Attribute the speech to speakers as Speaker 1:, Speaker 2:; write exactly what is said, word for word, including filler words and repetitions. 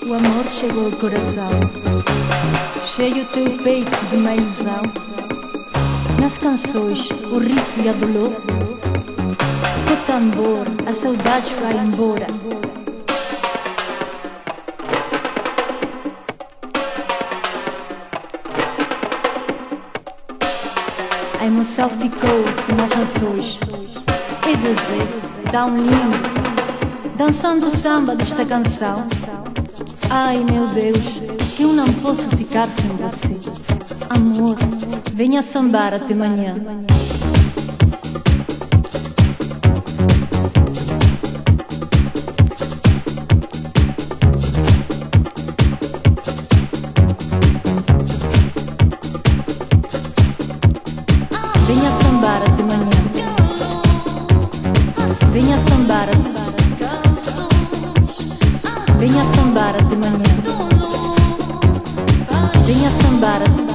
Speaker 1: O amor chegou ao coração, cheio teu peito de uma ilusão. Nas canções o riso e a dolor, com o tambor a saudade vai embora. A emoção ficou-se nas razões e você dá um lindo dançando o samba desta canção. Ai meu Deus, que eu não posso ficar sem você. Amor, venha sambar até manhã. Venha sambar até manhã. Venha sambar até manhã. Venha sambar até manhã. Venha sambar até